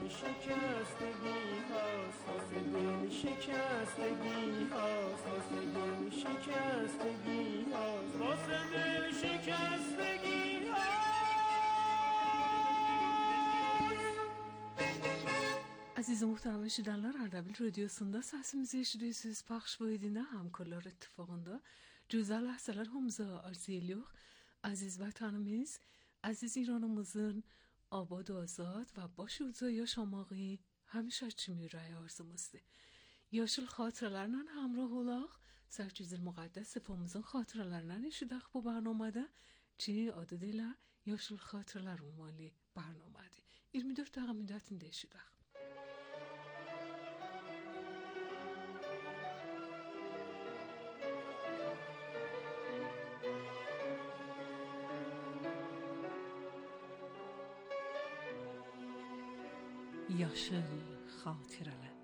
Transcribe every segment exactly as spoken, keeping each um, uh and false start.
دل شکستگی هاست، واسه دل شکستگی هاست، واسه دل شکستگی هاست، واسه دل شکستگی هاست. Aziz muhterem eşidenler, Ardabil Radyosu'nda sesimizi eşitiyorsunuz. Paylaş boyunca hamkarlar ittifakında güzel lahzeler hamza arzuluyor. Aziz vatanımız, aziz İranımızın abad و آزاد و با شوزای شاماقی همیشه چمیرای آرزومuzdur. Yaşıl xatirələrlə həmrah olaq, Sərkizil Müqəddəs Sefamızın xatirələrindən eşidək bu bərnamədə ki, adı ilə Yaşıl Xatirələr ünvanlı bərnamədir. iyirmi dörd dəqiqə müddətində eşidək. Yaşıl xatirələr.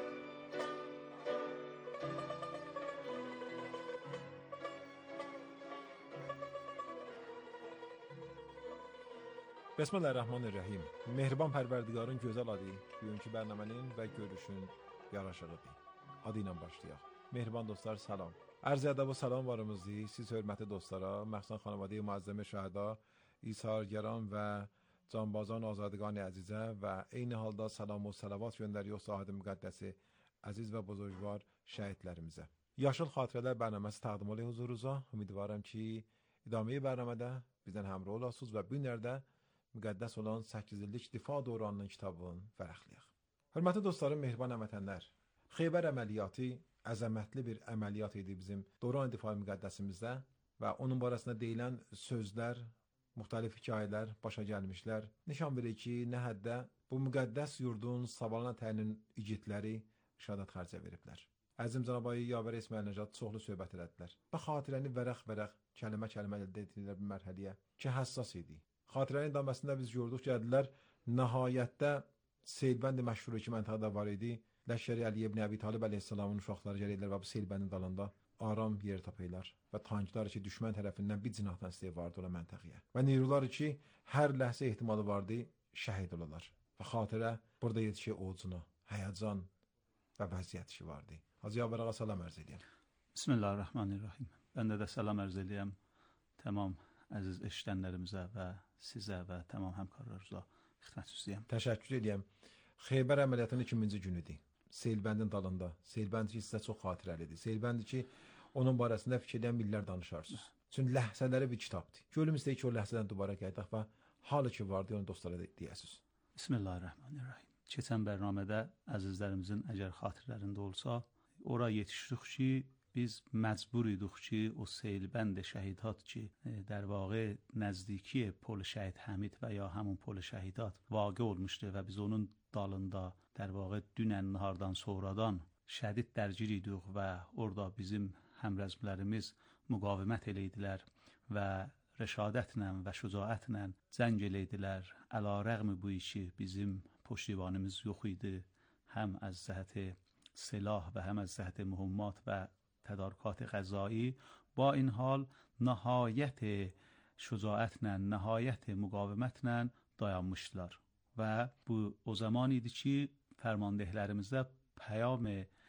Bismillahirrahmanirrahim. Mehriban Pərverdigarın gözəl adı bugünkü bərnamənin və görüşün yaraşığıdır. Adı ilə başlayaq. Mehriban dostlar, salam. Arz ədəb və salam varımızdır. Siz hörmətli dostlara, məxsusən xanavadə-i müəzzəmə şəhəda, İsargəran və canbazan azadگان əzizə və eyni halda salam və salavat göndəriyor sahib müqəddəsi əziz və buzurgvar şəhidlərimizə. Yaşıl Xatirələr bərnaməsi təqdim olunur huzurunuza. Ümidvaram ki, idamə bərnamədə bizdən həmrah olasınız və bu günlərdə müqəddəs olan səkkiz illik difa dövranının kitabını vərəqləyək. Hörmətli dostlarım, mehriban həmvətənlər, Xeybər əməliyyatı əzəmətli bir əməliyyat idi bizim dövran difa müqəddəsimizdə və onun barəsində deyilən sözlər, müxtəlif hekayələr başa gəlmişlər. Nişan verir ki, nə həddə bu müqəddəs yurdun sabalına təyinin igidləri şəhadət xərcə veriblər. Əzim Cənab-ı Yavər İsmail Nəcad çoxlu söhbət elədilər və xatirəni vərəq-vərəq, kəlmə-kəlmə əldə etdilər bir mərhələyə ki, həssas idi. Xatirənin idaməsində biz gördük ki, ədilər nəhayətdə Seylbənd məşhur iki məntəqədə var idi. Ləşkəri Əli ibn Əbi Talib əleyhissalamın uşaqları gəlirlər və bu Seylbəndin dalında aram yer tapırlar və tanklar ki, düşmən tərəfindən bir cinahdan istəyib vardı ola məntəqəyə. Və neyrular ki, hər ləhsə ehtimalı vardı, şəhid olalar. Və xatirə burada yetişir oğucuna, həyəcan və vəziyyət işi vardı. Hacı Yavər ağa salam ərz edəyəm. Bismillahirrahmanirrahim. Mən də də salam ərz edəyəm tamam əziz eşidənlərimizə və sizə və tamam həmkarlarımıza xidmət istəyəm. Təşəkkür edəyəm. Xeybər əməliyyatının ikinci günüdür. Seylbəndin dalında. Seylbənd ki, sizə çox xatirəlidir. Seylbənd ki, onun barəsində fikirdən millər danışarsınız. Çünki ləhsələri bir kitabdır. Gölüm istəyir ki, o ləhsədən dubara gəldək və halı ki vardı, onu dostlara deyəsiniz. Bismillahirrahmanirrahim. Keçən bərnamədə əzizlərimizin əgər xatirlərində olsa, ora yetişdik ki, biz məcbur idik ki, o Seylbənd şəhidat ki, در واقع نزدیکی پل شهید حمید و یا همون پل şəhidat واقع olmuşdu və biz onun dalında در واقع dünən nahardan sonradan şədid dərgir idik və orada bizim həmrəzmlərimiz müqavimət eləydilər və rəşadətlə və şücaətlə cəng eləydilər. Əlarəğm bu işi bizim puştivanımız yox idi. Həm az cəhət silah və həm az cəhət mühimmat və تدارکات غذایی. با این حال نهایت شجاعتlə, نهایت müqavimətlə dayanmışdılar. Və bu o zaman idi ki, fərmandehlərimizdə pəyam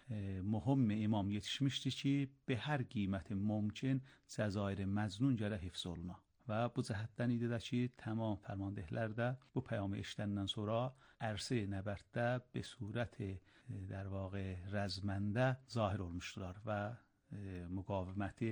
mühim imam yetişmişdi ki, be hər qiymətin mümkün Cəzair Məcnun gələ hifz oluna. Və bu cəhətdən idi də ki, tamam fərmandehlər də bu pəyamı eşidəndən sonra ərsi nəbərddə be surət در واقع rəzməndə zahir olmuşdular və e, müqaviməti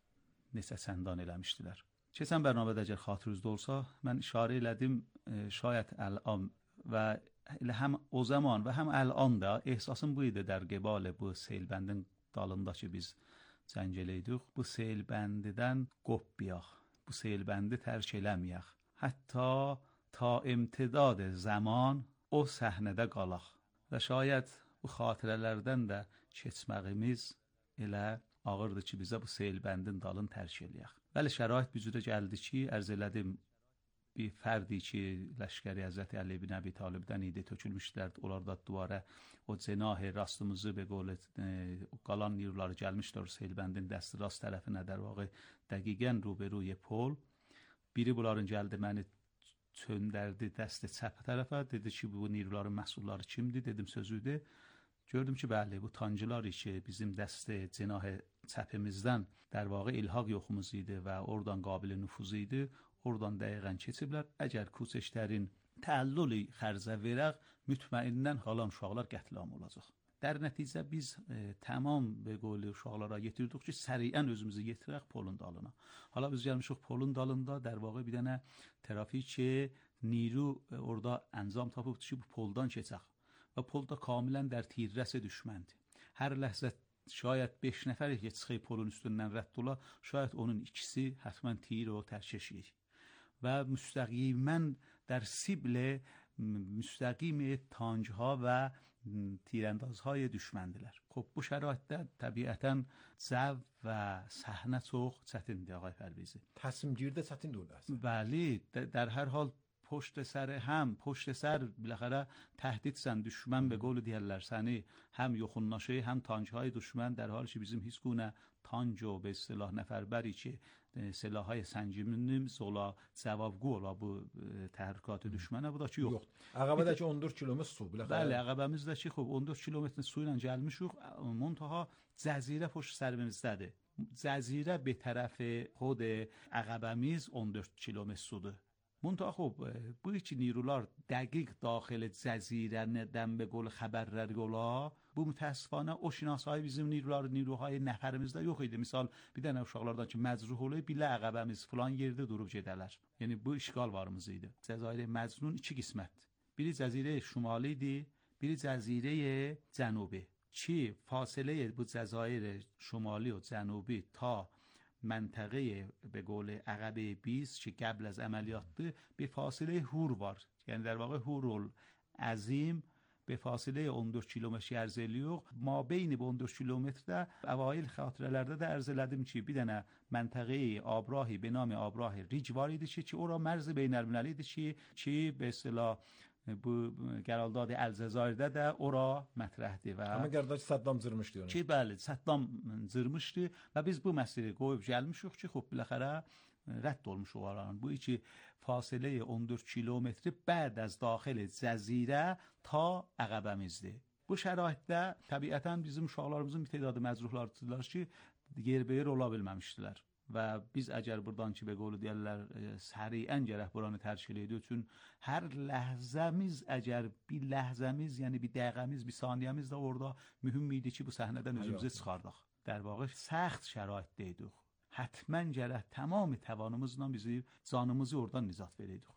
neçə səndən eləmişdilər. Keçən bərnamədə əgər xatırınızda olsa, mən işarə elədim, e, şayət əl-an və həm o zaman və həm əl-an da ehsasım bu idi در قبال bu Seylbəndin dalında ki, biz cəng eləydik, bu Seylbəndidən qopbiyaq, bu Seylbəndi tərk eləməyək. Hətta ta imtidad zaman o səhnədə qalaq və şayət bu xatirələrdən də keçməyimiz elə ağırdır ki, bizə bu Seylbəndin dalını tərk eləyək. Bəli, şərait bir cürə gəldi ki, ərz elədim, bir fərdi ki, Ləşkəri Həzrəti Əli ibn Əbi Talibdən idi, tökülmüşdülərdi. Onlar da duvara o cenah rastımızı be qol qalan nirları gəlmişlər Seylbəndin dəsti rast tərəfinə, در واقع dəqiqən ruberuy pol. Biri bunların gəldi məni çöndərdi dəstə çap tərəfə, dedi ki, bu نیروların məsulları kimdir? Dedim sözüdür. Gördüm ki, bəli, bu tancılar ki, bizim dəstə cenah çapimizdən در واقع ilhaq yoxumuz idi və oradan qabil nüfuz idi. Oradan dəqiqən keçiblər. Əgər koçeşlərin təəllülü xərzə verək, mütməinnən halan uşaqlar qətlam olacaq. در nəticə biz e, tamam به قول uşaqlara yetirdik ki, səriən özümüzü yetirək polun dalına. Hala biz gəlmişik polun dalında در واقع bir dənə trafik نیرو e, orada انجام tapıb ki, bu poldan keçək. Və polda kamilən در تیررس düşməndi. Hər ləhzə şayət beş nəfər çıxıb polun üstündən rədd ola, şayət onun ikisi həttəmən tir o tərkeşir. Və müstəqimən در سیبل مستقیم تانجها و تیراندازهای دشمندilər. خب bu şəraitdə təbiətən zəv və səhnə çox çətindir ağay Pərvizi. Təsimgirdə çətindir orada. Bəli, در هر حال پشت سر هم پشت سر بالاخره تهدیدسن düşmən به قول دیگرlər səni هم yoxunlaşır هم تانجهای düşmən در حالی که bizim هیچ گونه تانج و به اصطلاح نفربری که سلاح‌های سنجیمنی زولا cavabgو ola bu təhrikatı düşmənə bu da ki yox. Yox. Əqəbədəki on dörd kilometr su biləxərə. Bəli, əqəbəmizdəki xub on dörd kilometr su ilə gəlmişik. Muntaha cəzirə puşt sərvimizdədir. Cəzirə به طرف خود əqəbəmiz on dörd kilometr sudur. منتها خب bu iki نیروlar dəqiq daxil cəzirədən به قول xəbərlər yola bu mütəəssifanə o şinasayı bizim نیروlar نیروهای nəfərimizdə yox idi. Misal bir dənə uşaqlardan ki məcruh olur, bilə əqəbəmiz filan yerdə durub gedələr. Yəni bu işgal varımız idi. Cəzair Məcnun iki qismətdir. Biri cəzirə şimali idi, biri cəzirə cənubi. Ki fasilə bu cəzair şimali و جنوبی تا منطقه به قول عقبه بیست که قبل از عملیات به فاصله هور var. یعنی در واقع هورول عظیم به فاصله on dörd kilometr ərzəliyox. Ma beyni on dörd kilometrdə əvail xatirələrdə də ərz elədim ki, bir dənə məntəqə Abrahi به نام Abrahi Ric var idi ki, ki ora mərz beynəlməli idi ki, ki به اصطلاح bu qərardad Əlcəzairdə də ora mətrəhdir və Amma qərdad Saddam zırmışdı onu. Ki bəli, Saddam zırmışdı və biz bu məsələyi qoyub gəlmişik ki, xub biləxərə rədd olmuş olaraq. Bu iki fasilə on dörd kilometri بعد از داخل cəzirə ta əqəbəmizdir. Bu şəraitdə təbiətən bizim uşaqlarımızın bir tədadı məcruhlardılar ki, yerbəyer ola bilməmişdilər. Və biz əgər buradan ki, به قول deyirlər, səriən gərək buranı tərkil ediyor. Üçün hər ləhzəmiz, əgər bir ləhzəmiz, yəni bir dəqiqəmiz, bir saniyəmiz də orada mühüm idi ki, bu səhnədən özümüzü çıxardıq. در واقع سخت şəraitdə idik. Həttəmən gərək tamam təvanımızla bizi canımızı oradan nizat verəydik.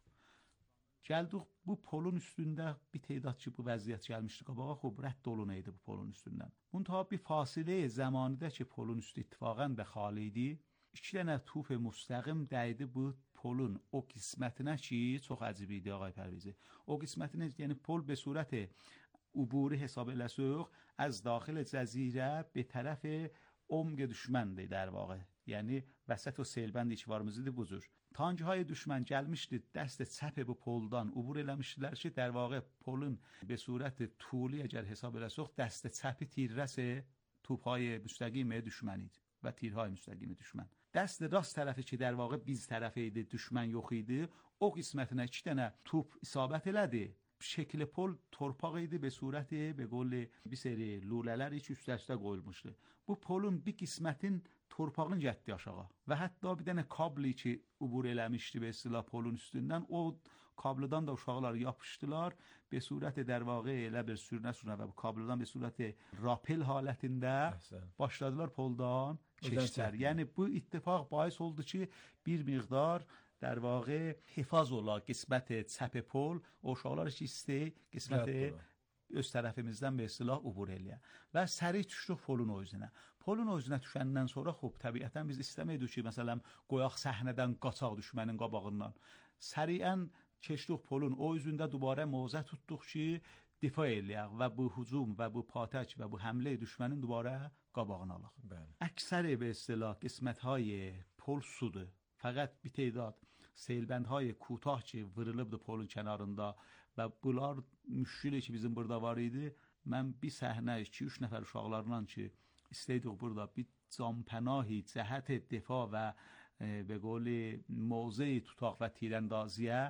Gəldik bu polun üstündə bir tədad ki, bu vəziyyət gəlmişdi qabağa, xub rədd olun idi bu polun üstündən. Muntaha bir fasilə zamanıda ki, polun üstü ittifaqən də xali idi. İki dənə tuf müstəqim dəydi bu polun o qismətinə ki, çox əcib idi ağay Pərvizi. O qismətinə, yəni pol به صورت عبوری حساب eləsək, از داخل جزیره به طرف عمق düşməndir در واقع. Yəni vəsət o selbəndi ki varımız idi bu cür. Tancهای düşmən gəlmişdi, dəst çap bu poldan عبور eləmişdilər ki, در واقع polun به صورت طولی əgər hesab eləsək, dəst çap تیررس توپ‌های مستقیم düşmən idi və تیرهای مستقیم düşmən. دست راست طرفی که در واقع biz tərəfi idi, düşmən yox idi, o qismətinə iki dənə top isabət elədi. Şəkil pol torpaq idi به صورت به قول bir seri lülələr heç üstə-üstə qoyulmuşdu. Bu polun bir qismətin torpağın getdi aşağı və hətta bir dənə kabli ki ubur eləmişdi به اصطلاح polun üstündən, o kablıdan da uşaqlar yapışdılar. به صورت در واقع elə bir sürünə sürünə və bu kablıdan به صورت rapel halətində başladılar poldan keçdilər. Yəni bu ittifaq باعث oldu ki bir miqdar در واقع حفاظ ola qismət çap pol o uşaqlar istəyir qismət öz tərəfimizdən به اصطلاح ubur eləyə və səri düşdük polun özünə. Polun özünə düşəndən sonra xub təbiətən biz istəməydik ki, məsələn qoyaq səhnədən qaçaq düşmənin qabağından. Səriən keçdik polun o üzündə dubara mövzə tutduq ki, difa eləyək və bu hücum və bu patək və bu həmlə düşmənin dubara qabağını alaq. Əksər به اصطلاح qismətهای pol sudur. Fəqət bir tədad selbəndهای کوتاه ki vırılıbdı polun kənarında və bunlar müşkili ki bizim burada var idi. Mən bir səhnə iki üç nəfər uşaqlarla ki istəydik burada bir canpənahi cəhət difa və به قول موضع tutaq və tirəndazıya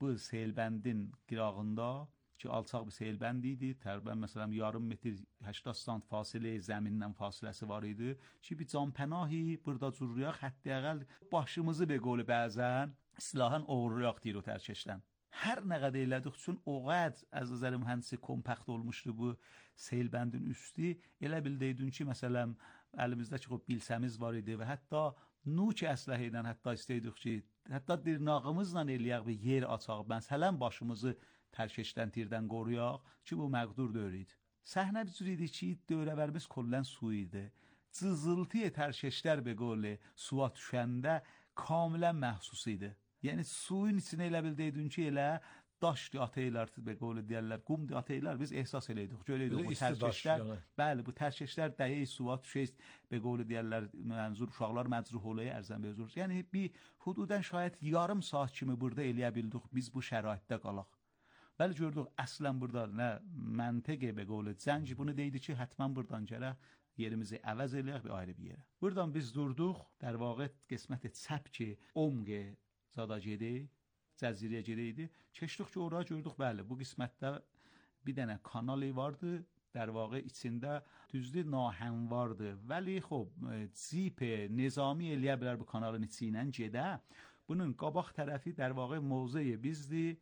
bu selbəndin qırağında ki, alçaq bir selbənd idi. Təqribən məsələn yarım metr هەشتاد sant fasilə zəmindən fasiləsi var idi ki, bir canpənahi burada cürrüyaq, hətta başımızı be qolu bəzən silahən oğurlayaq deyir o tərkeşdən. Hər nə qədər elədik üçün o qədər az nəzər mühəndisi kompakt olmuşdu bu selbəndin üstü. Elə bildiydin ki, məsələn əlimizdəki o bilsəmiz var idi və hətta nuç əsləhə ilə hətta istəydik ki, hətta dırnağımızla eləyək bir yer açaq. Məsələn başımızı tərkeşdən tirdən qoruyaq ki, bu məqdur deyil idi. Səhnə bir cür idi ki, dövrəvərimiz kollən su idi. Cızıltı tərkeşlər be qolu suya düşəndə kamilən məhsus idi. Yəni suyun içinə elə bildiydin ki, elə daş ataylar be qolu deyirlər, qum ataylar biz ehsas eləydik. Görəydik bu tərkeşlər. Bəli, bu tərkeşlər dəyə suya düşür be qolu deyirlər, mənzur uşaqlar məcruh olayı ərzən bezur. Yəni bir hududən şayət yarım saat kimi burada eləyə bildik biz bu şəraitdə qalaq. Bəli gördük, əslən burada nə məntiqə be qolu zənci bunu deydi ki, hətmən buradan gərək yerimizi əvəz eləyək bir ayrı bir yerə. Buradan biz durduq, در واقع قسمت çəp omqə zada gedik, cəzirəyə gedəydi. Keçdik ki, oraya gördük, bəli, bu qismətdə bir dənə kanal vardı. در واقع içində düzdür nahəmvardır. Vəli xub zip nizami eləyə bilər bu kanalın içindən gedə. Bunun qabaq tərəfi در واقع موضع bizdir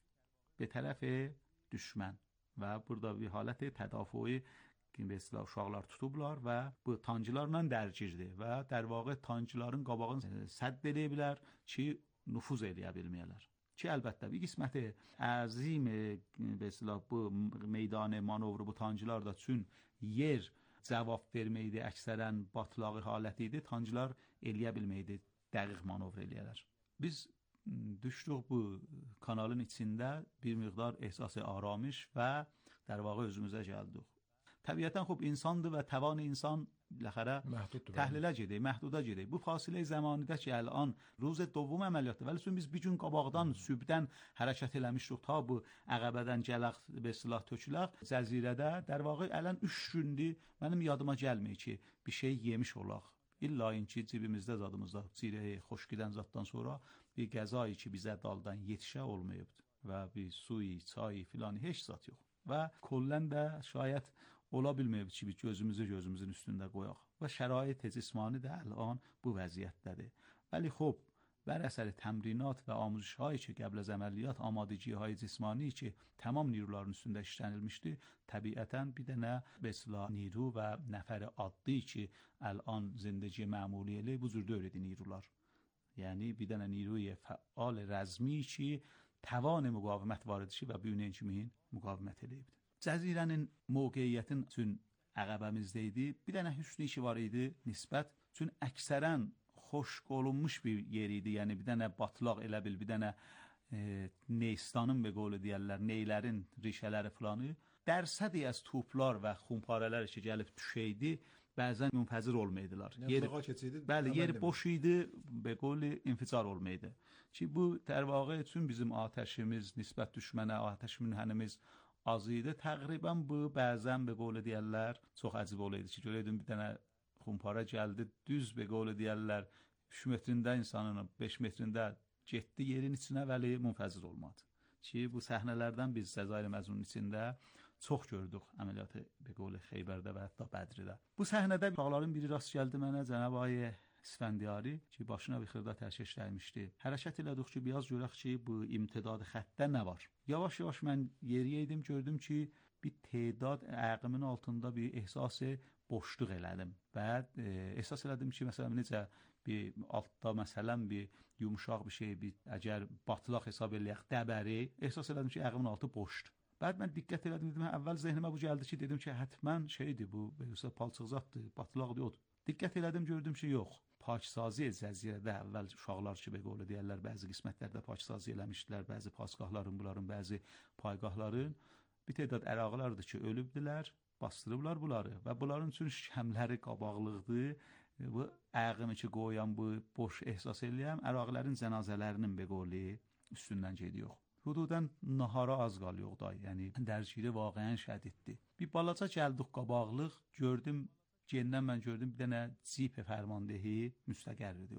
به طرف düşmən və burada bir halət tədafüyü ki, mesela uşaqlar tutublar və bu tancılarla dərgirdir və در واقع tancıların qabağını sədd edə bilər ki, nüfuz eləyə bilməyələr. Ki, əlbəttə bir qisməti əzim mesela bu meydan manovru bu tancılar da üçün yer cavab verməkdir, əksərən batlağı halət idi, tancılar eləyə bilməkdir, dəqiq manovr eləyələr. Biz düşdük bu kanalın içində bir miqdar ehsas aramış və در واقع özümüzə gəldik. Təbiətən xub insandır və təvan insan ləxərə təhlilə gedir, məhduda gedir. Bu fasilə zamanıda ki, ələn روز دوم əməliyyatdır. Vəli biz bir gün qabaqdan sübdən hərəkət eləmişdik ta bu əqəbədən gələk be silah töküləq cəzirədə. در واقع ələn üç gündür mənim yadıma gəlmir ki, bir şey yemiş olaq. İlla ki, cibimizdə zadımızda cirəyi xoş gedən zaddan sonra bir qəzayı ki, bizə daldan yetişə olmayıbdır və bir suyu, çayı filan heç zat yox. Və kollən də şayət ola bilməyib ki, bir gözümüzü gözümüzün üstündə qoyaq. Və şərait cismani də ələn bu vəziyyətdədir. Vəli xub, bər əsəri təmrinat və amuzişhایی ki, qəbl az əməliyyat amadiciyi cismani ki, tamam نیروların üstündə işlənilmişdi, təbiətən bir dənə besla نیرو və nəfər addi ki, ələn zindəci məmuli elə bu cür dövrədi نیروlar. Yəni bir dənə نیروی فعال rəzmi ki, توان müqavimət var idi ki və büyünən kimin müqavimət eləyibdi. Cəzirənin mövqeyiyyətin üçün əqəbəmizdə idi. Bir dənə hüsnü ki var idi nisbət. Çünki əksərən xoş olunmuş bir yer idi. Yəni bir dənə batlaq elə bil, bir dənə e, Neystanın və qolu deyərlər, neylərin rişələri filanı. Dərsədi az toplar və xumparələr ki gəlib düşəydi, bəzən münfəzir olmaydılar. Yer, bəli, yer boş idi, və qolu inficar olmaydı. Ki bu در واقع üçün bizim atəşimiz, nisbət düşmənə atəş münhənimiz az idi. Təqribən bu bəzən və qolu deyərlər, çox əcib olaydı ki, görəydin bir dənə xumpara gəldi, düz və qolu deyərlər, üç metrində insanın, beş metrində getdi yerin içinə, vəli münfəzir olmadı. Ki bu səhnələrdən biz Cəzair məzunun içində çox gördük əməliyyatı və qolu Xeybərdə və hətta Bədridə. Bu səhnədə uşaqların biri rast gəldi mənə, Cənab Ay İsfəndiyari ki, başına bir xırda tərkeş dəymişdi. Hərəkət elədik ki, biraz görək ki, bu imtidad xəttdə nə var? Yavaş-yavaş mən yeriyəydim, gördüm ki, bir tedad ayağımın altında bir ehsası boşluq elədim. Və e, ehsas elədim ki, məsələn, necə bir altda məsələn bir yumuşaq bir şey, bir əgər batlaq hesab eləyək, dəbəri, ehsas elədim ki, ayağımın altı boşdur. Bəd mən diqqət elədim, dedim, əvvəl zehnimə bu gəldi ki, dedim ki, hətmən şeydir bu, yoxsa palçıqzatdır, batlaqdır, odur. Diqqət elədim, gördüm ki, yox. Pakisazi cəzirədə əvvəl uşaqlar ki, belə deyərlər, bəzi qismətlərdə pakisazi eləmişdilər, bəzi pasqahların, bunların, bəzi paygahların bir tədad əraqlardır ki, ölübdülər, bastırıblar bunları və bunların üçün şəmləri qabaqlıqdır. Bu ayağımı ki, qoyan, bu boş ehsas eləyəm, əraqlərin cənazələrinin beqoli üstündən gediyor. Hududən nahara az qalıyor da, yəni dərgiri vaqəyən şədiddir. Bir balaca gəldik qabaqlıq, gördüm, gendən mən gördüm bir dənə cip fərmandehi müstəqərridir orada.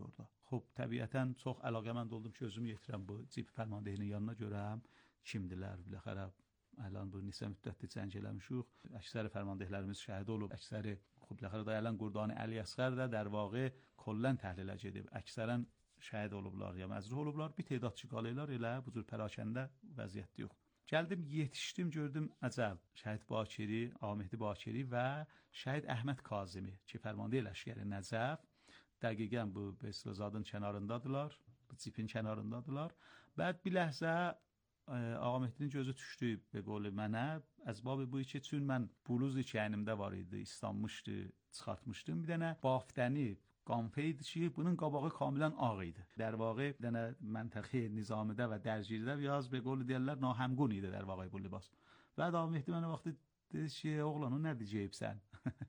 خب طبیعتاً çox əlaqəmənd oldum ki, özümü yetirəm bu cip fərmandehinin yanına, görəm kimdilər. Biləxərə الان bu neçə müddətdir cəng eləmişik. Əksər fərmandehlərimiz şəhid olub. Əksəri خب biləxərə da الان Qurdan Əli Əsğər də در واقع کلاً təhlilə gedib. Əksərən şəhid olublar ya məcruh olublar. Bir tədad çıxalaylar elə bu cür pərakəndə vəziyyət yox. Gəldim, yetişdim, gördüm əcəb. Şəhid Bakiri, Ağamehdi Bakiri və şəhid Əhməd Kazimi ki, fərmandeh Ləşkəri Nəcəf dəqiqən bu Beslozadın kənarındadılar, bu cipin kənarındadılar. Bəd bir ləhzə Ağamehdinin gözü düşdü be qolu mənə. Əzbabı bu ki, çün mən buluz ki əynimdə var idi, islanmışdı, çıxartmışdım. Bir dənə baftəni, qanfə idi ki, bunun qabağı kamilən ağ idi. در واقع bir dənə məntəqi nizamidə və dərgirdə biraz be qolu deyirlər, nahəmqun idi در واقع bu libas. Və Ağamehdi mənə vaxtı dedi ki, oğlan o nədir ceyibsən?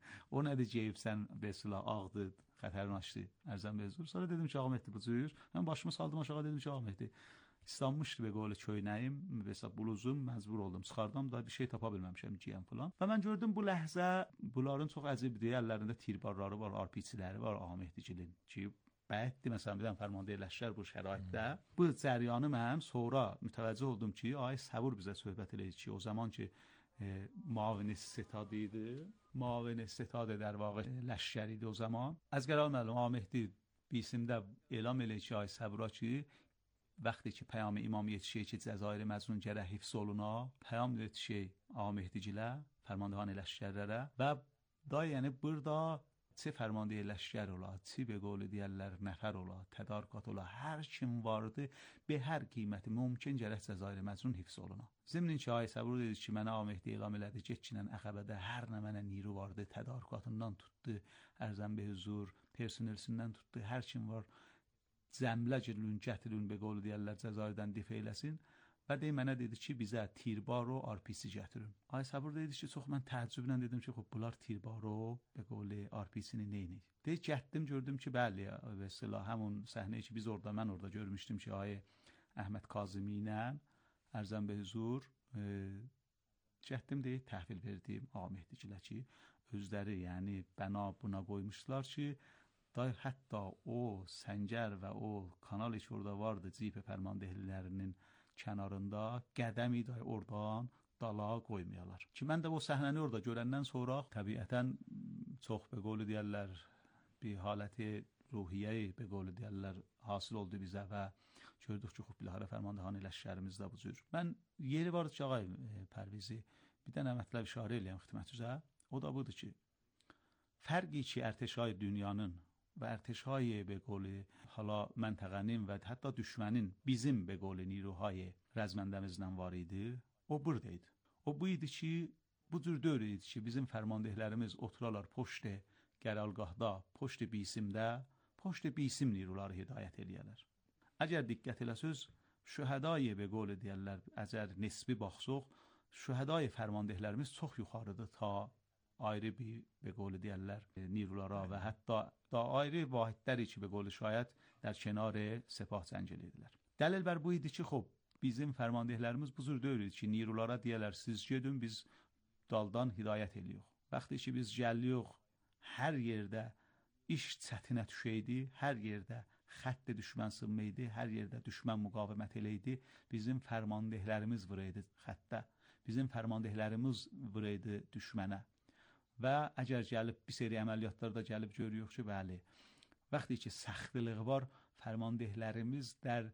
O nədir ceyibsən, besila ağdır, xətərin açdı. Ərzəm bezdur. Sonra dedim ki, Ağamehdi bu cür. Mən başımı saldım aşağı, dedim ki, Ağamehdi İslanmışdı be qolu köynəyim, mesela bluzum, məcbur oldum. Çıxardım da bir şey tapa bilməmişəm giyəm falan. Və mən gördüm bu ləhzə bunların çox əzibdir. Əllərində tirbarları var, arpiçiləri var Ağamehdicilin ki, bəddir məsələn bir dənə fərmandeh Ləşkər bu şəraitdə. Bu cəryanı mən sonra mütəvəccüh oldum ki, ay Səbur bizə söhbət eləyir ki, o zaman ki e, muavin ستاد idi. Muavin ستاد در واقع Ləşkər idi o zaman. Əzgəral məlum Ağamehdi بیسیمdə elam eləyir ki, ay Səbura ki وقتی که پیام امام یتیشه که جزایر مظنون گره حفظ oluna پیام yetişey Ağamehdigilə, fərmandehان Ləşkərlərə və da yəni burada çi fərmandeh Ləşkər ola, çi be qolu deyərlər nəfər ola, tədarükat ola, hər kim vardı be hər qiyməti mümkün gərək Cəzair Məcnun hifz oluna. Zimnin ki, ay Səbur dedi ki, mənə Ağamehdi elam elədi, getçinən Əxəbədə hər nə mənə niru vardı, tədarükatından tutdu, ərzən be huzur, personelsindən tutdu, hər kim var cəmlə girilün, gətirilün be qolu deyərlər Cəzairdən dif eyləsin və dey mənə dedi ki, bizə tirbar o arpisi gətirin. Ay Səbur dedi ki, çox mən təəccüblə dedim ki, xub bunlar tirbar o be qolu arpisini neynir? Dey gətdim, gördüm ki, bəli, və silah həmun səhnəyi ki, biz orada, mən orada görmüşdüm ki, ay Əhməd Kazimi ilə ərzən be huzur e, gətdim deyib təhvil verdim Ağamehdigilə ki, özləri yəni bəna buna qoymuşlar ki, da hətta o səngər və o kanal ki orada vardı cip fərmandehlilərinin kənarında qədəmi də oradan dala qoymayalar. Ki mən də o səhnəni orada görəndən sonra təbiətən çox be qolu deyərlər bir haləti ruhiyyə be qolu deyərlər hasil oldu bizə və gördük ki, xub biləxərə fərmandehان Ləşkərimiz də bu cür. Mən yeri vardı ki, ağay Pərvizi bir dənə mətləb işarə eləyəm xidmətinizə. O da budur ki, fərqi ki ərtəşay dünyanın و ارتشای به قول حالا منطقه‌nin və hətta düşmənin bizim به قول نیروهای رزمندəmizdən var idi. O buradaydı. O bu idi ki, bu cür dövr idi ki, bizim fərmandehlərimiz oturarlar poşt qərargahda, poşt bisimdə, poşt bisim نیروları hidayət eləyərlər. Əgər diqqət eləsəz, şühədai به قول deyirlər, əgər nisbi baxsaq, şühədai fərmandehlərimiz çox yuxarıdır ta ayrı bir به قول deyirlər نیروlara və hətta da ayrı vahidləri ki به قول şayət در کنار سپاه جنگ edirdilər. Dəlil bər bu idi ki, xop bizim fərmandehlərimiz bu cür deyir ki, نیروlara deyirlər siz gedin, biz daldan hidayət eləyirik. Vaxtı ki biz gəlirik, hər yerdə iş çətinə düşəydi, hər yerdə xətt düşmən sınmaydı, hər yerdə düşmən müqavimət eləydi, bizim fərmandehlərimiz vuraydı xəttə, bizim fərmandehlərimiz vuraydı düşmənə. Və əgər gəlib bir seri əməliyyatlarda gəlib görüyoruz ki, bəli, vaxtı ki səxtliyi var, fərmandehlərimiz در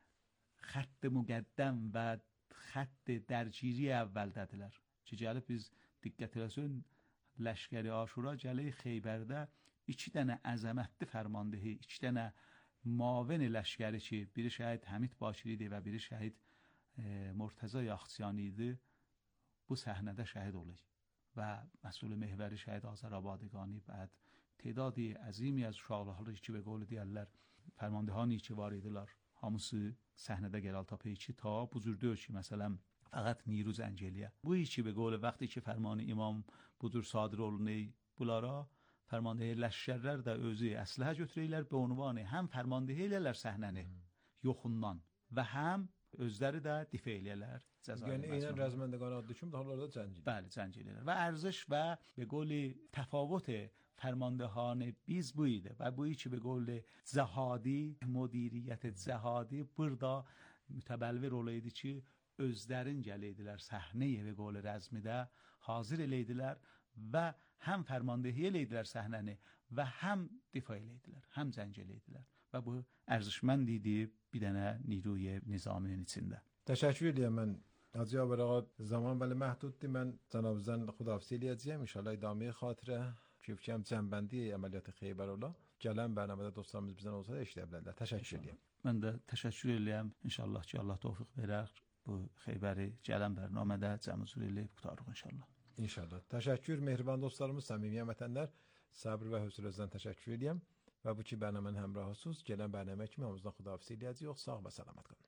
xətt müqəddəm və xətt dərgiri əvvəldədirlər. Ki gəlib biz diqqət eləsin, Ləşkəri Aşura gəlir Xeybərdə iki dənə əzəmətli fərmandehi, iki dənə mavin Ləşkəri ki, biri şəhid Həmid Bakiri idi və biri şəhid e, Murtəza Yaxçiyani idi, bu səhnədə şəhid olur. و مسئول محوری شهید آذرآبادگانی بعد تعدادی عظیمی از uşaqları ki به قول deyirlər fərmandehani ki var idilər hamısı səhnədə gəlal tapı ki ta bu cür deyir ki məsələn faqat نیرو زنجلیه bu ki به قول وقتی ki fərmanı imam budur sadir olunur bunlara fərmandehi Ləşkərlər də özü əsləhə götürürlər be ünvan həm fərmandehi eləyirlər səhnəni yoxundan və həm özləri də difə eləyirlər. Yəni eynən rəzməndəqan adlı kimi daha orada cəng edirlər. Bəli, cəng edirlər. Və ərziş və به قول تفاوت fermandehane biz buydu ve bu içi be gol zahadi müdiriyet zahadi burada mütebelvir olaydı ki özlerin geleydiler sahneye ve gol rezmide hazır eleydiler ve hem fermandehi eleydiler sahneni ve hem difa eleydiler hem zenceleydiler ve bu erzişmen idi bir dene niruy nizaminin içinde. Teşekkür ederim. Ben Hacı Ağa zaman ولی محدودی من جناب زن خداحافظی edeceğim inşallah idame خاطره çiftçem cembendi ameliyat Xeyberola gelen برنامه dostlarımız bizden olsa da eşleyebilirler. Teşekkür ederim. Ben de teşekkür ederim. İnşallah ki Allah tevfik verir. Bu Xeyberi gelen برنامه cemuzur eləyib qutarıq inşallah. İnşallah. Teşekkür mehriban dostlarımız, samimi həmvətənlər. Sabır və hövsələnizdən təşəkkür edirəm. Və bu ki bərnamənin həmrahısınız. Gələn bərnamə kimi hamımızdan xudahafizlik eləyəcəyik. Sağ və salamat qalın.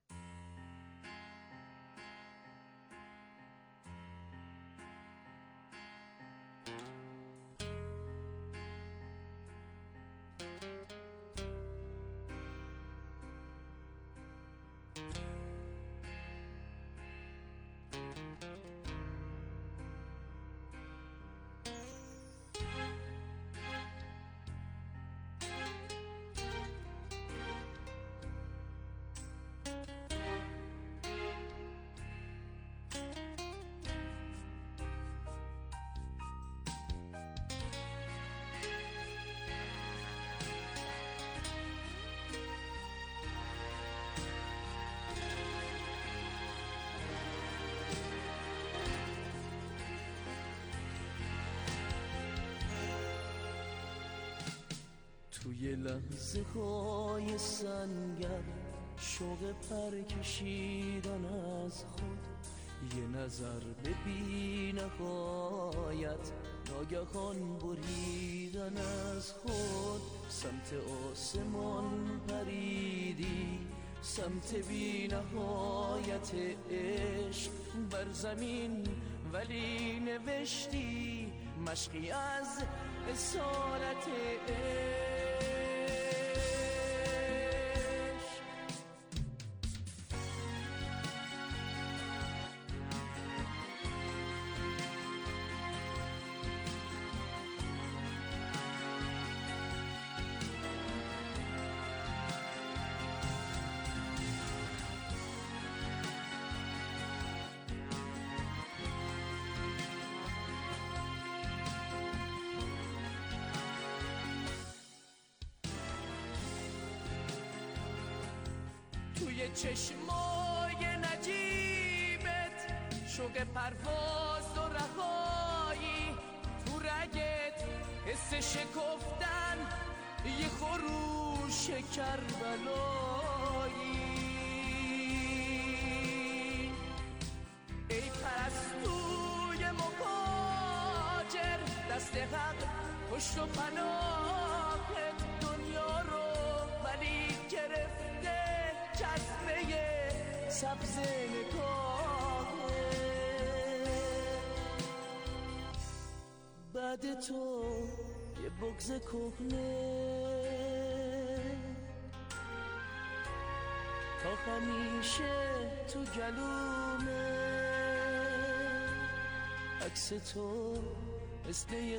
توی لحظه های سنگر شوق پر کشیدن از خود یه نظر به بی نهایت ناگهان بریدن از خود سمت آسمان پریدی سمت بی نهایت عشق بر زمین ولی نوشتی مشقی از اسارت عشق توی چشمای نجیبت شوق پرواز و رهایی تو رگت حس شکفتن یه خروش کربلایی ای پرستوی مهاجر دست حق پشت و پناهت دنیا رو ولی گرفته جذبه سبز نگاهه بعد تو یه بغض کهنه تا همیشه تو گلومه عکس تو مثل یه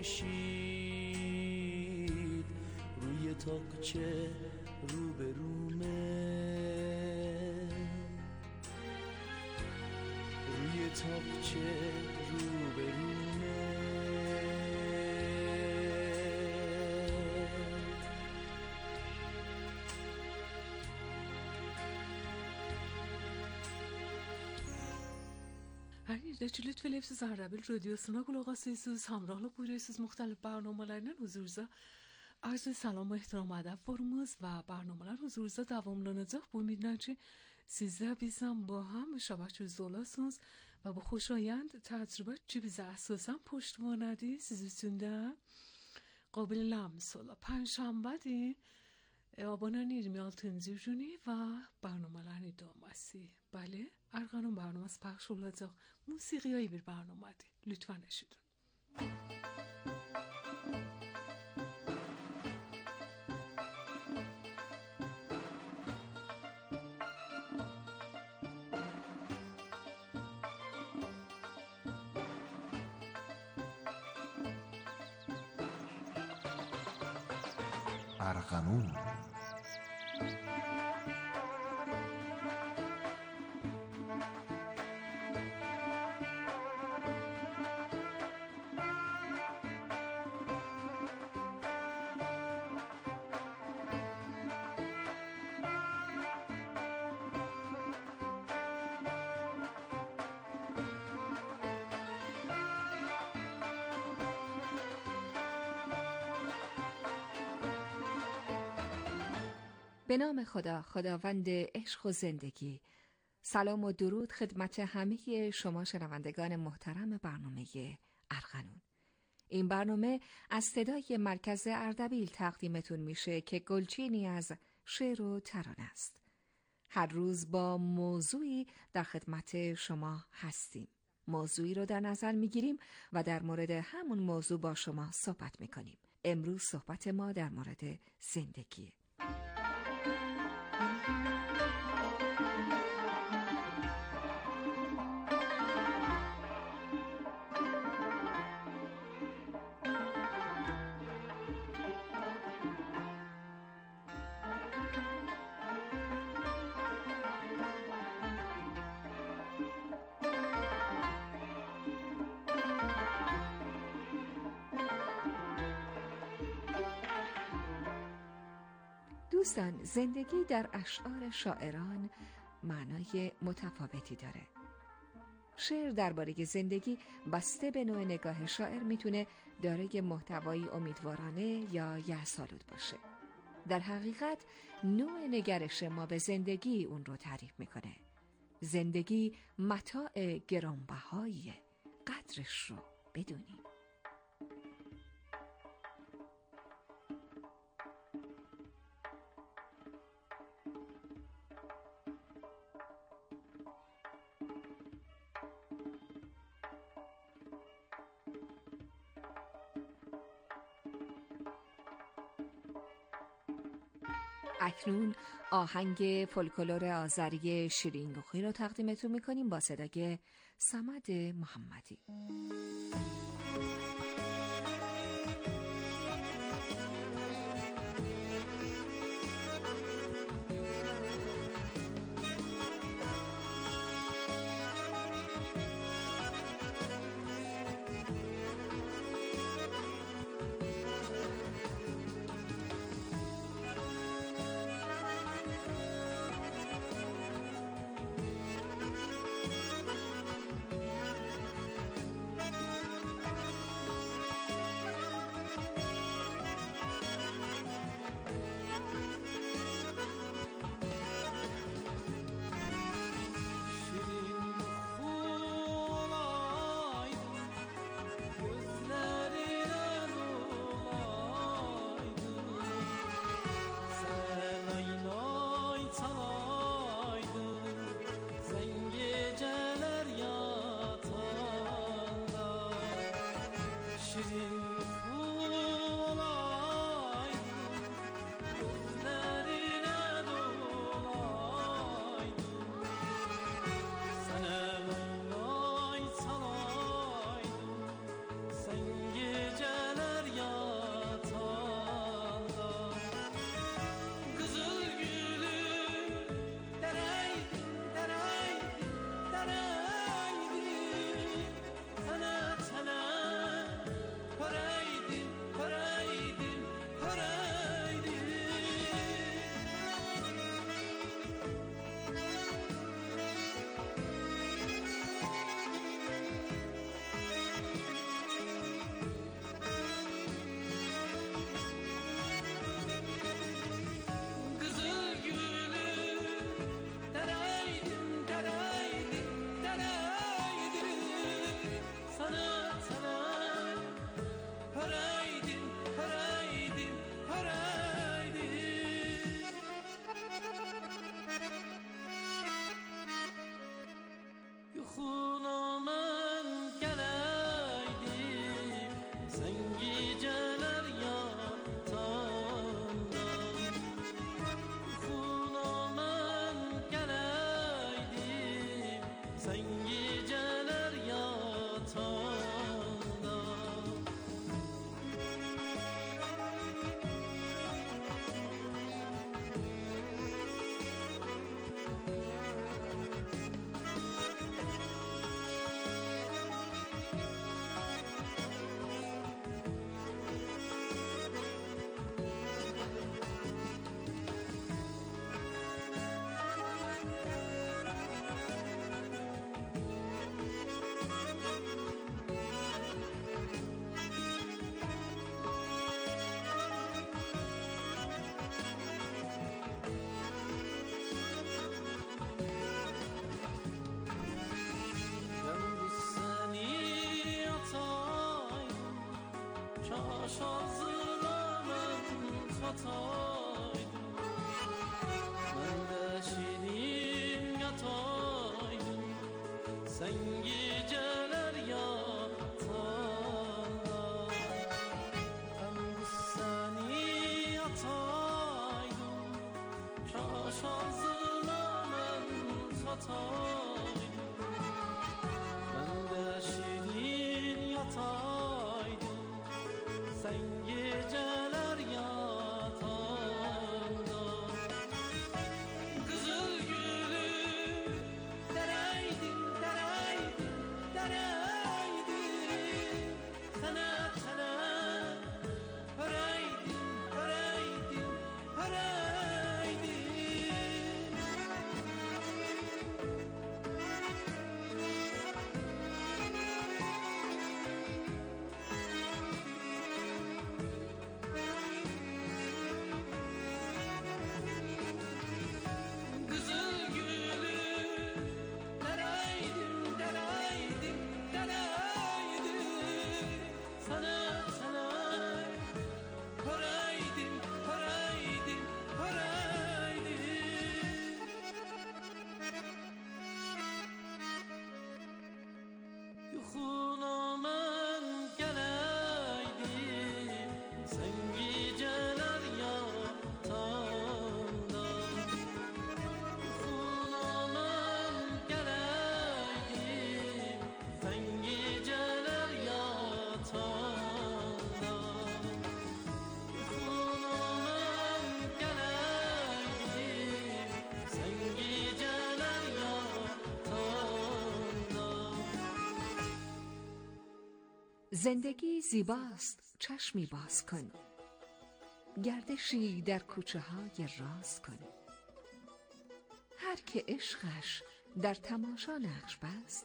خورشید روی تاقچه روبرومه روی تاقچه روبرومه Herkese Televizyon Arabil Radyosu'na kulak asıyorsunuz. Hamrahla buyuruyorsunuz muhtelif barnamelerden huzurunuzda. Arz salam و احترام ادب فرموز و برنامه‌lar huzurunuzda davamlanacak. Bu umidle sizler bizden با هم شبکه زولاسونuz و با خوشایند تجربه چی bize اساساً پشتوانه siz için de قابل لمس ola. پنجشنبه دی آبان yirmi altıncı günü و برنامه‌ların idamesi. بله ارغانون برنامه پخش olacak. موسیقیایی bir برنامه دی. لطفاً اشیدون. ارغنون. به نام خدا، خداوند عشق و زندگی. سلام و درود خدمت همه شما شنوندگان محترم برنامه ارغنون. این برنامه از صدای مرکز اردبیل تقدیمتون میشه که گلچینی از شعر و ترانه است. هر روز با موضوعی در خدمت شما هستیم. موضوعی رو در نظر میگیریم و در مورد همون موضوع با شما صحبت میکنیم. امروز صحبت ما در مورد زندگی. دوستان، زندگی در اشعار شاعران معنای متفاوتی داره. شعر درباره زندگی بسته به نوع نگاه شاعر میتونه دارای محتوایی امیدوارانه یا یأس‌آلود باشه. در حقیقت نوع نگرش ما به زندگی اون رو تعریف میکنه. زندگی متاع گرانبهاییه، قدرش رو بدونیم. اکنون آهنگ فولکلور آذری شیرین گوخی رو تقدیمتون میکنیم با صدای صمد محمدی. زندگی زیباست، چشمی باز کن، گردشی در کوچه های راز کن. هر که عشقش در تماشا نقش بست،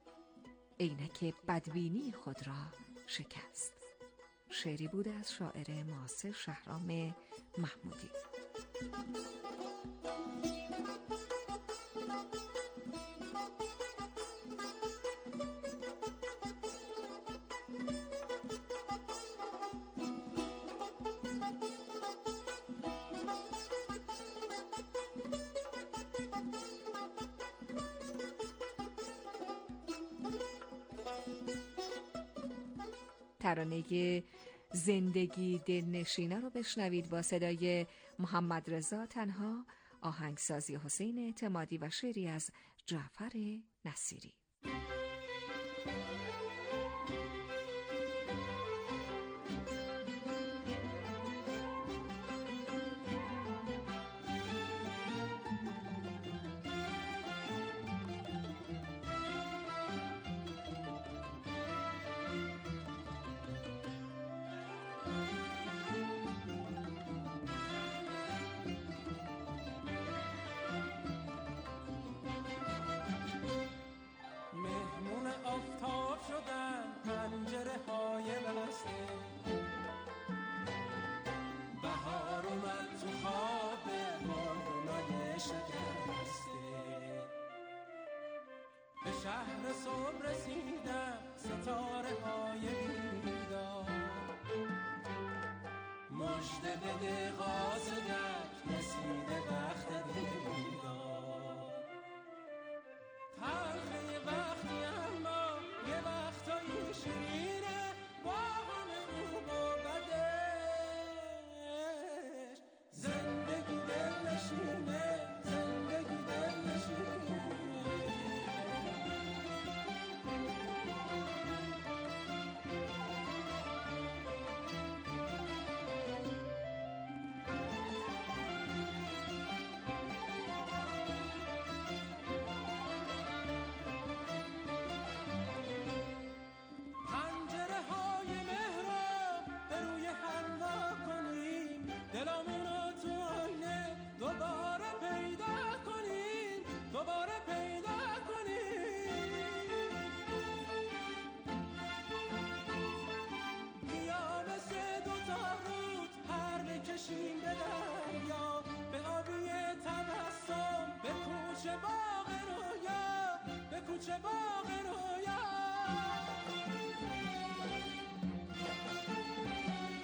عینک بدبینی خود را شکست. شعری بود از شاعر معاصر شهرام محمودی. ترانه زندگی دلنشینه رو بشنوید با صدای محمد رضا تنها، آهنگسازی حسین اعتمادی و شعری از جعفر نصیری. شهر صبح رسیدم، ستاره های بیدار، مژده بده قاصدک، رسیده وقت دیدار. تلخه وقتی اما یه وقتایی شیرینه، با همه خوب و بدش. زندگی دلنشینه، زندگی دلنشینه. کوچه باغ رویا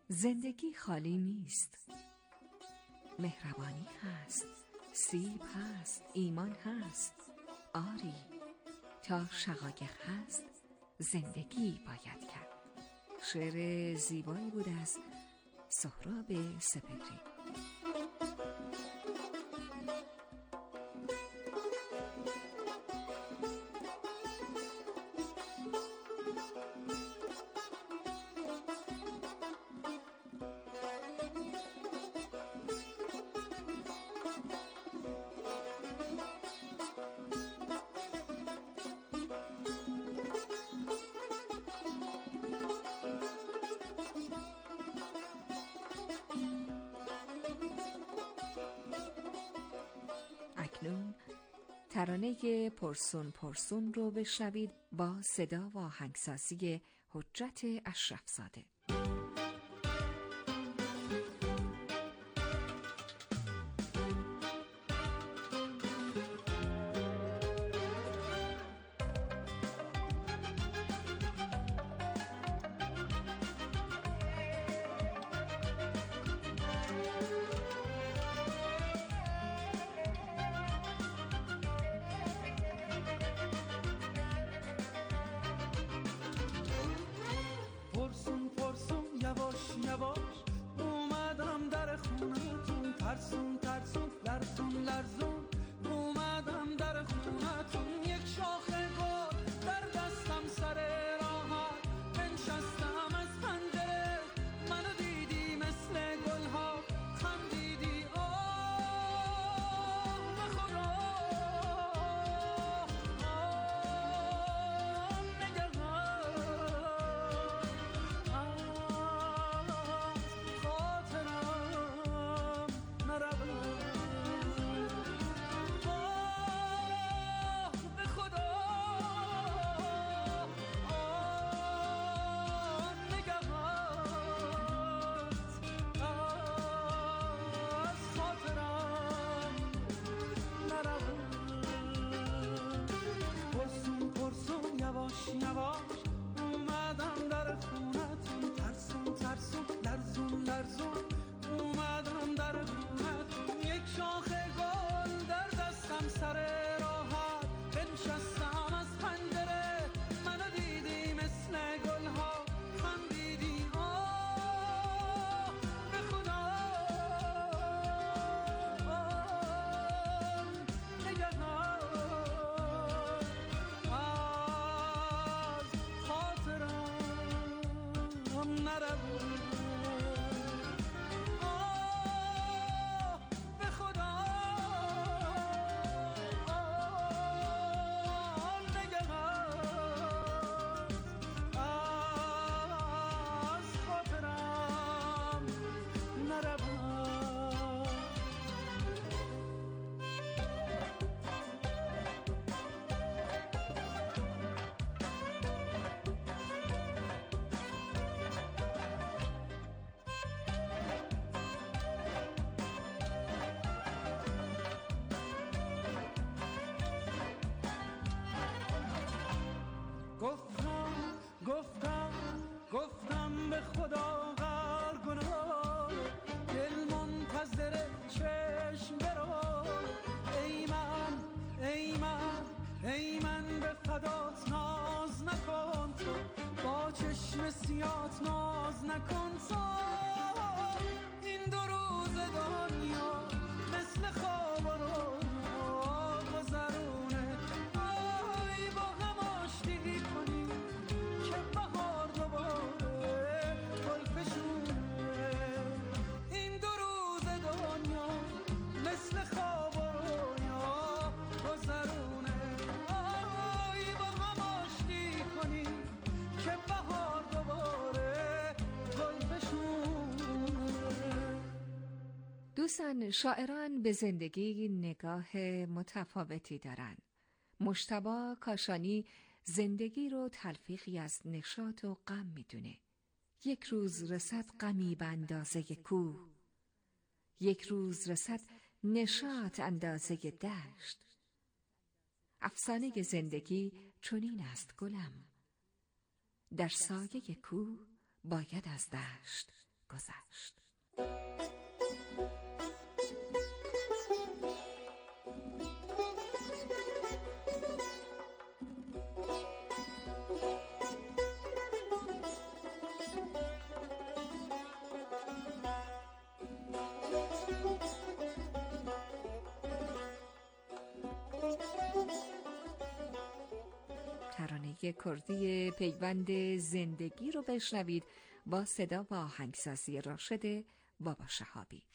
زندگی خالی نیست. مهربانی هست، سیب هست، ایمان هست. آری، تا شقایق هست زندگی باید کرد. شعر زیبایی بود از سهراب سپهری. اکنون ترانه پرسون پرسون رو بشنوید با صدا و آهنگسازی حجت اشرفزاده. پرسون پرسون یواش یواش اومدم در خونتون، ترسون ترسون لرزون لرزون اومدم در خونتون. یک شاخه گل در دستم سر راحت بنشستم از پنجره، منو دیدی مثل گلها خندیدی. آه به خدا آه یواش یواش اومدم در خونتون، ترسون ترسون لرزون لرزون اومدم در خونتون. یک شاخه گل در دستم سر راحت بنشستم از پنجره، منو دیدی مثل گلها خندیدی. آه به خدا آه نگهدار گفتم گفتم گفتم به خدا غر گناه، دل منتظر چشم برو. ای من ای من ای من به فدات ناز نکن تو، با چشم سیات ناز نکن تو. این دو روز دنیا مثل خواب و رویا گذرونه، آی با هم آشتی کنی که بهار دوباره گل فشونه. این دو روز دنیا مثل خواب و رویا گذرونه، آی با هم آشتی کنی که بهار دوباره گل فشونه. دوستان، شاعران به زندگی نگاه متفاوتی دارن. مجتبی کاشانی زندگی رو تلفیقی از نشاط و غم میدونه. یک روز رسد غمی به اندازه کوه، یک روز رسد نشاط اندازه دشت. افسانه زندگی چنین است گلم، در سایه کوه باید از دشت گذشت. ترانه کردی پیوند زندگی رو بشنوید با صدا و آهنگسازی راشد بابا شهابی.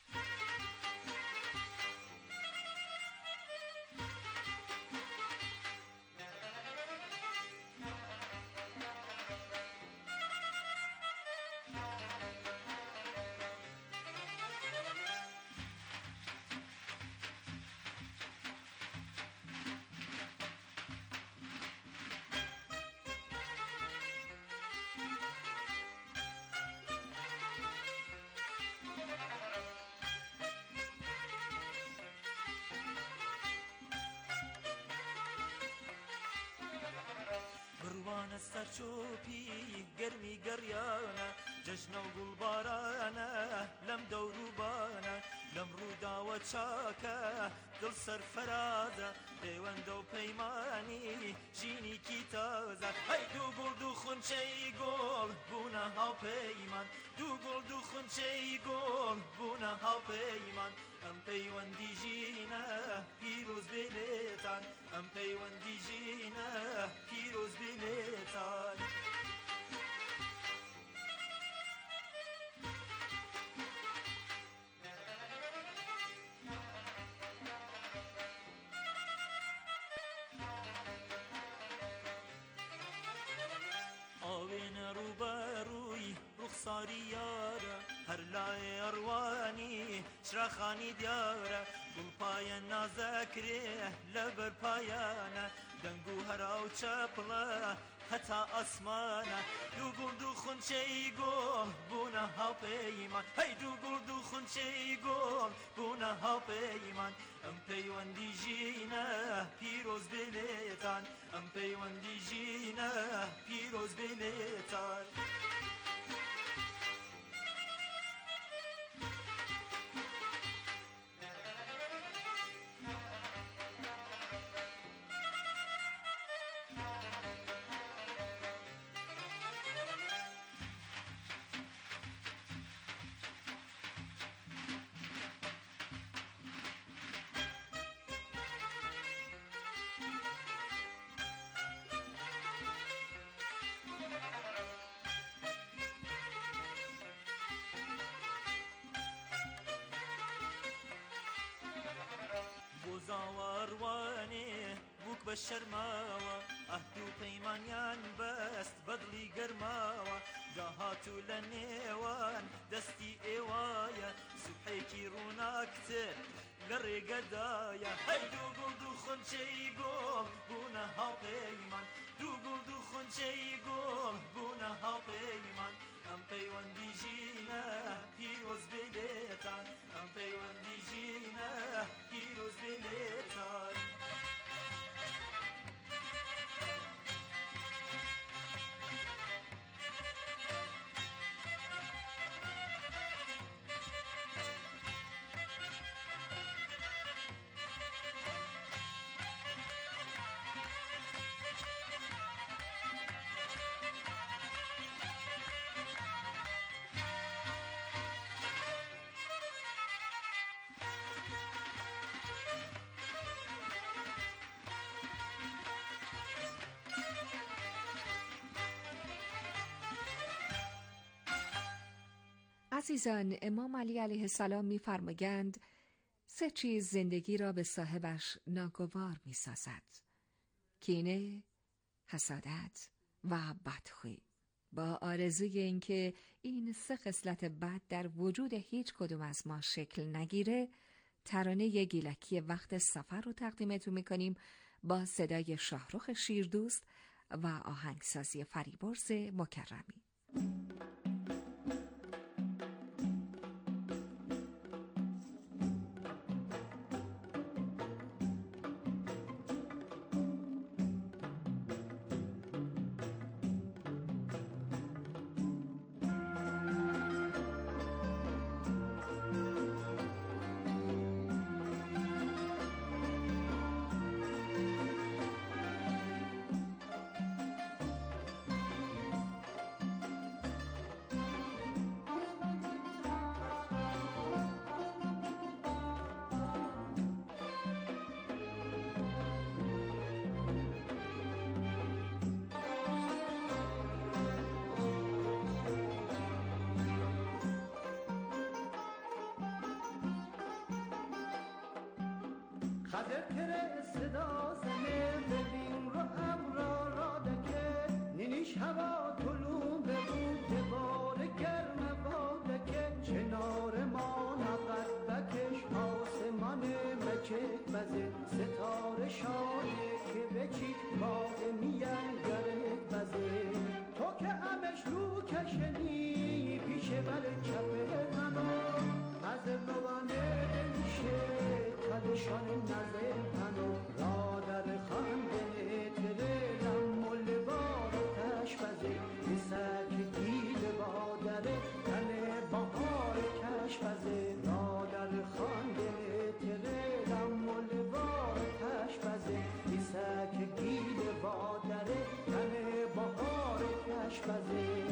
بروانە سەرچۆپی گەرمی گەڕیانە جەژنە و گوڵبارانە لەم دەوروبانە لەم ڕووداوە چاکە دڵ سەرفەرازە پەیوەندە و پەیمانی ژینێکی تازە هەی دوو گوڵ دوو خونچەی گۆڵ بوونە هاوپەیمان دوو گوڵ دوو خونچەی گۆڵ بوونە هاوپەیمان ئەم پەیوەندی ژینە پیرۆز بێ لێتان ئەم پەیوەندی ژینە پیرۆز بێ لێتان ئاوێنە ڕووبەڕووی ڕوخساری یارە هەر لای ئەڕوانی چراخانی دیارە گوڵپایە نازەکرێ لەبەر پایانە دەنگ و هەراو چەپڵە هەتا ئەسمانە دوو گوڵ دوو خونچەی گۆڵ بوونە هاوپەیمان هەی دوو گوڵ دوو خونچەی گۆڵ بوونە هاوپەیمان ئەم پەیوەندی ژینە پیرۆز بێ لێتان ئەم پەیوەندی ژینە پیرۆز بێ لێتان زاوەڕوانێ بووک بە شەرماوە ئەهد و پەیمانیان بەست بەدڵی گەرماوە داهاتوو لە نێوان دەستی ئێوایە سوبحێکی ڕووناکتر لە ڕێگەدایە هەی دوو گوڵ دوو خونچەی گۆڵ بوونە هاوپەیمان دوو گوڵ دوو خونچەی گۆڵ بوونە هاوپەیمان ئەم پەیوەندی ژینە پیرۆز بێ لێتان ئەم پەیوەندی ژینە پیرۆز بێ لێتان عزیزان، امام علی علیه السلام می‌فرمایند سه چیز زندگی را به صاحبش ناگوار می‌سازد: کینه، حسادت و بدخویی. با آرزوی اینکه این سه خصلت بد در وجود هیچ کدوم از ما شکل نگیره، ترانه گیلکی وقت سفر رو تقدیمتون می‌کنیم با صدای شاهرخ شیردوست و آهنگسازی فریبرز مکرمی. خزر کره صدا زنه ببین رو ابرا رادکه نینیش هوا طلوع بود دوار گرم وادکه چنار ما نقدکش آسمان مچک بزه ستاره شانه که بچی باد میان گرک بزه تو که همش رو کشنی پیش بل چپه تنو نظر نوانه میشه کدشان نظر تنو را در خانده تره رمول بار تش بزه بسک دیل بادره تنه بهار کش بزه را در خانده تره رمول بار تش بزه بسک دیل بادره تنه بهار کش بزه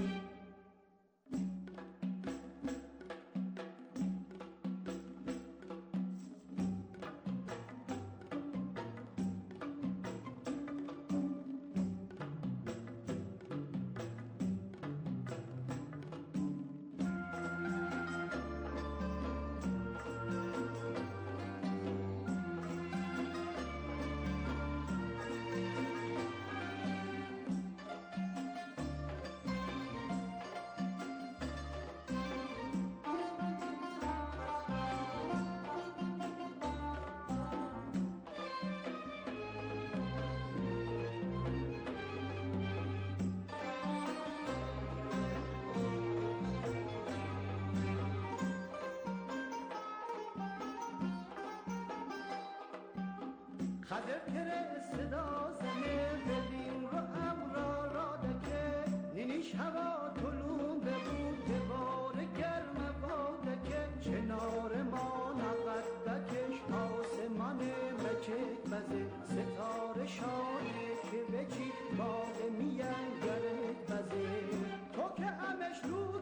خزر کره صدا زنه ببین رو ابرا رادکه نینیش هوا طلوع بود دوار گرم وادکه چنار ما نقدکش آسمان مچک بزه ستاره شانه که بچی باد میان گرک بزه تو که همش رو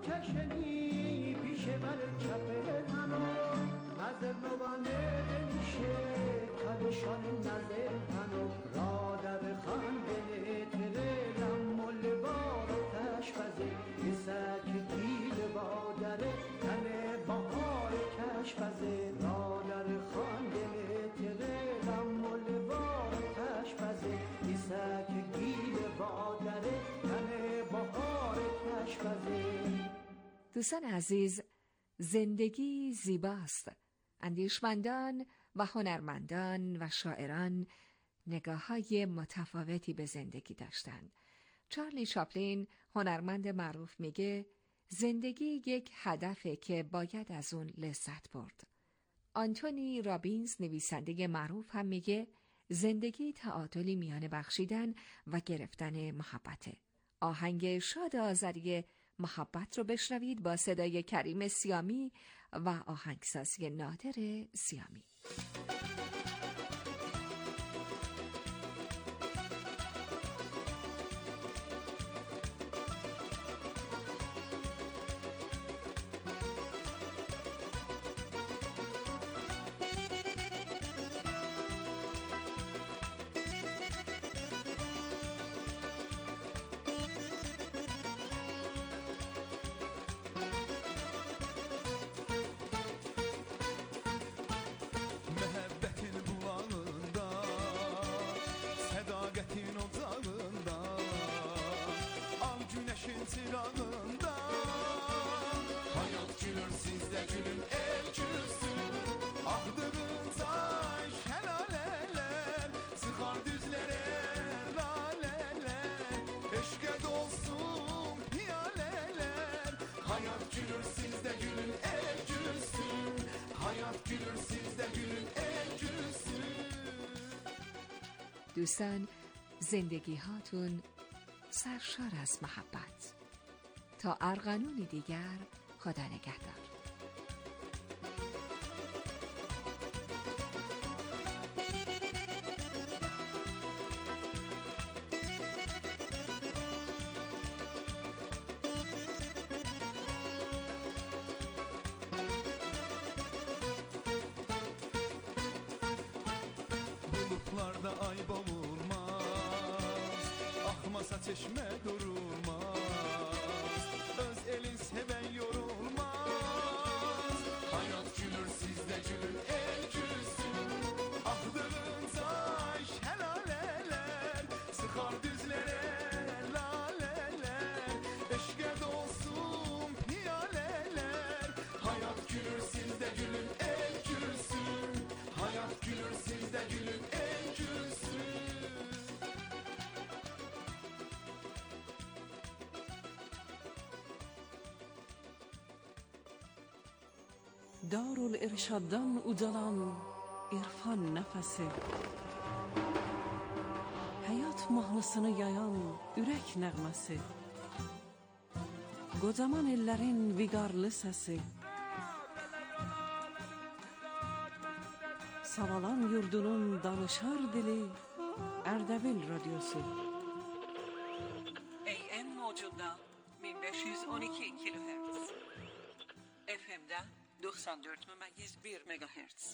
کشنی پیش بل چپه تنو نظر نوانه میشه کدشان نظر تنو را در خانده تره رمول بار تش بزه بسک دیل بادره تنه بهار کش بزه را در خانده تره رمول بار تش بزه بسک دیل بادره تنه بهار کش بزه. دوستان عزیز، زندگی زیباست. اندیشمندان و هنرمندان و شاعران نگاه‌های متفاوتی به زندگی داشتند. چارلی چاپلین، هنرمند معروف، میگه زندگی یک هدفه که باید از اون لذت برد. آنتونی رابینز، نویسنده معروف، هم میگه زندگی تعادلی میان بخشیدن و گرفتن محبته. آهنگ شاد آذری محبت رو بشنوید با صدای کریم سیامی و آهنگسازی نادر سیامی. دوستان، زندگی هاتون سرشار از محبت. تا ارغنونی دیگر، خدا نگهدار. Bulutlarda ay boğulmaz, akmasa çeşme durulmaz, öz elin seven yorulmaz. Hayat gülür, siz de gülün, el gülsün, ah Darul-Irshaddan ucalan irfan nəfəsi, həyat mahnısını yayan ürək nəğməsi, qocaman ellərin viqarlı səsi, Savalan yurdunun danışar dili Ərdəbil radyosu. A M mövcudda bin beş yüz on iki kilohertz, F M'də doksan dört nöqtə bir megahertz.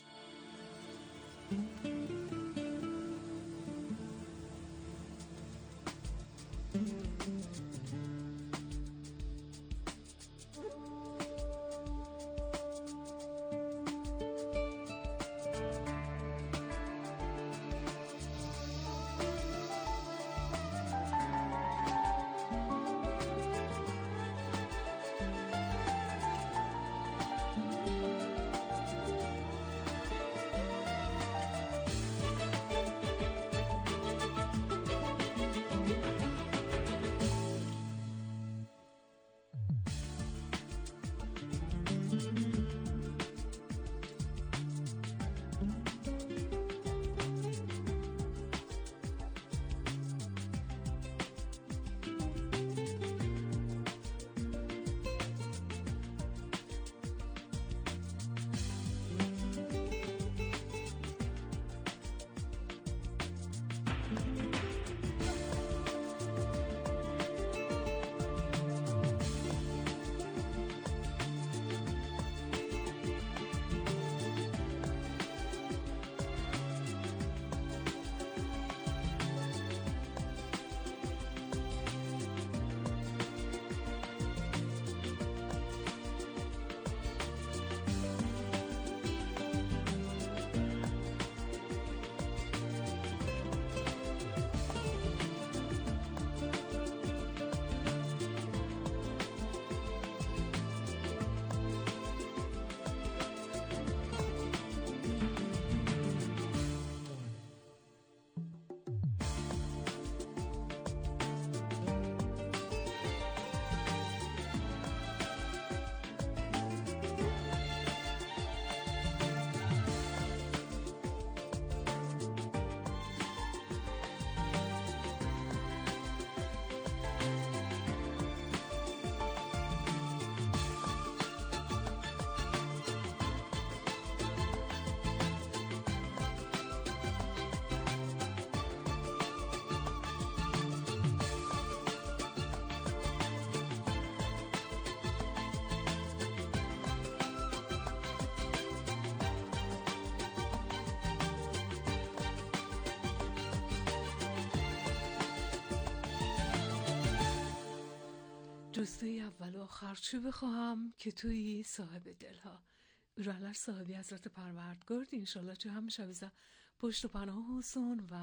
جسته اول و آخر چه بخواهم که توی صاحب دلها ürələr sahibi Həzrət Pərverdigardır. İnşallah ki həmişə bizə پشت و پناه olsun və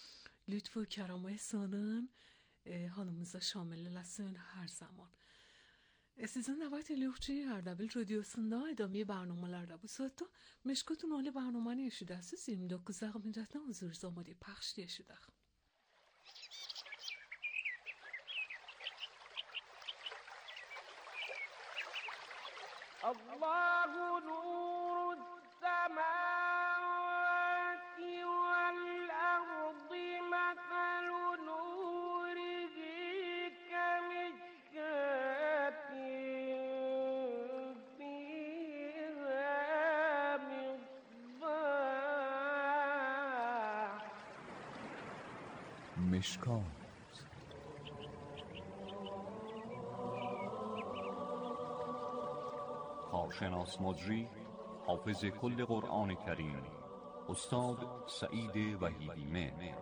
lütf و کرم و ihsanın e, hanımıza şamil eləsin hər zaman. E, sizin dəvət edirik ki, Ərdəbil radiosunda idame برنامه‌larda bu saatda Meşkatun Ali برنامه‌ni eşidəsiniz. iyirmi doqquz dəqiqə müddətinə huzurunuza amade پخش eşidək. الله نور السماوات والأرض مثل نوره كمشكاة فيها مصباح مشکات کارشناس مجری حافظ کل قرآن کریم استاد سعید وحیدی مهر.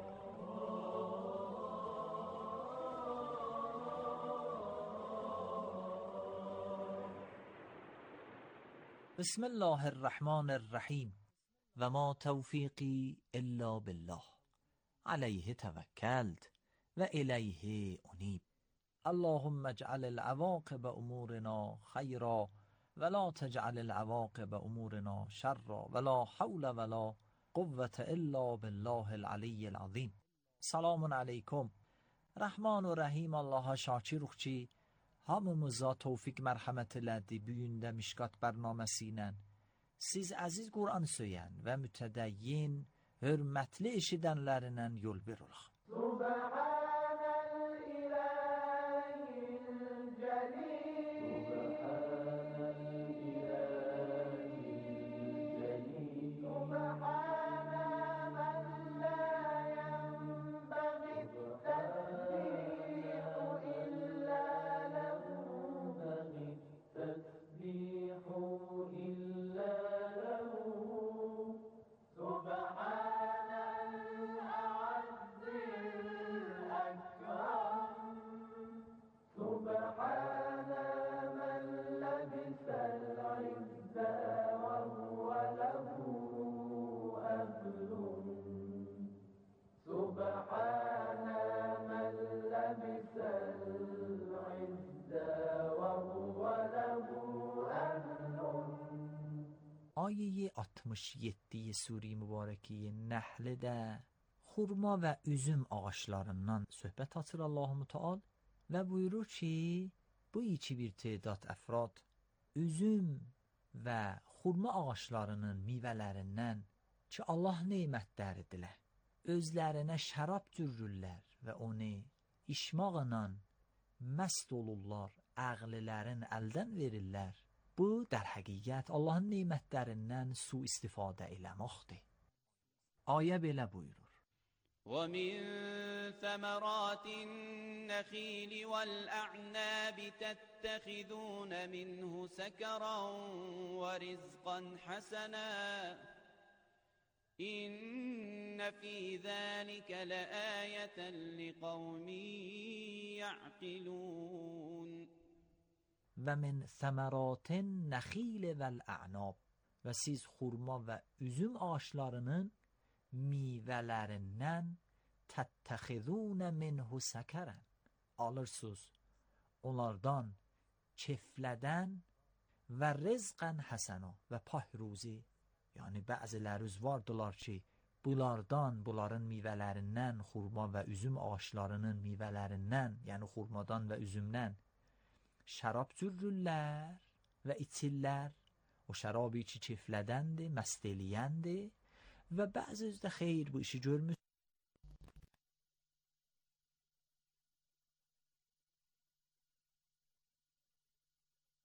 بسم الله الرحمن الرحیم و ما توفیقی الا بالله علیه توکلت و الیه انیب. اللهم اجعل العواقب امورنا خیرا ولا تجعل العواقب امورنا شرا ولا حول ولا قوة الا بالله العلی العظیم. Selamun aleyküm. Rahman و Rahim Allah'a şakiruq ki hamımıza tevfik merhamet elədi bu gündə Mişkat bərnaməsi ilə siz əziz Qur'an söyən və mütədəyyin, hörmətli eşidənlərindən yol ver olaq. آیه altmış yeddi sure mübarəki Nəhlidə xurma və üzüm ağaçlarından söhbət açır Allah-u Müteal və buyurur ki, bu iki bir tədat əfrad üzüm və xurma ağaçlarının meyvələrindən ki Allah neymətləridirlər, özlərinə şərab cürürlər və onu içmaqla məst olurlar, əqlilərin əldən verirlər. Bu در həqiqət Allahın neymətlərindən su istifadə eləməkdir. Ayə belə buyurur. وَمِن ثَمَرَاتِ النَّخِيلِ وَالْأَعْنَابِ تَتَّخِذُونَ مِنْهُ سَكَرًا وَرِزْقًا حَسَنًا إِنَّ فِي ذَلِكَ لَآيَةً لِقَوْمٍ يَعْقِلُونَ. و من ثمرات النخیل و الاعناب و siz xurma və üzüm ağaçlarının meyvələrindən təttəxizun minhu səkərən alırsınız, onlardan keflədən və rizqən həsəna və pahruzi, yəni bəziləri vardılar ki bunlardan, bunların meyvələrindən, xurma və üzüm ağaçlarının meyvələrindən, yəni xurmadan və üzümdən şərab cürürlər və içirlər. O şərabı ki keflədəndir, məst eləyəndir və bəzi üzdə xeyr bu işi görmür.